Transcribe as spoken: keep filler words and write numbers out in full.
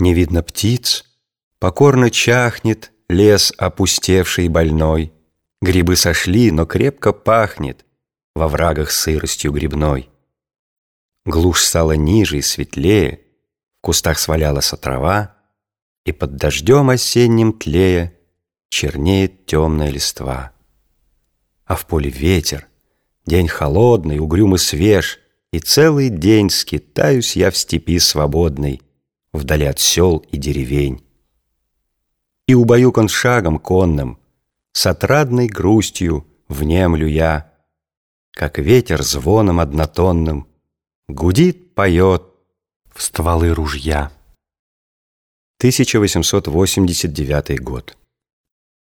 Не видно птиц, покорно чахнет лес опустевший и больной. Грибы сошли, но крепко пахнет во врагах сыростью грибной. Глушь стала ниже и светлее, в кустах свалялась трава, и под дождем осенним тлея чернеет темная листва. А в поле ветер, день холодный, угрюм и свеж, и целый день скитаюсь я в степи свободной, вдали от сел и деревень. И убаюкан шагом конным, с отрадной грустью внемлю я, как ветер звоном однотонным гудит, поет в стволы ружья. тысяча восемьсот восемьдесят девятый год.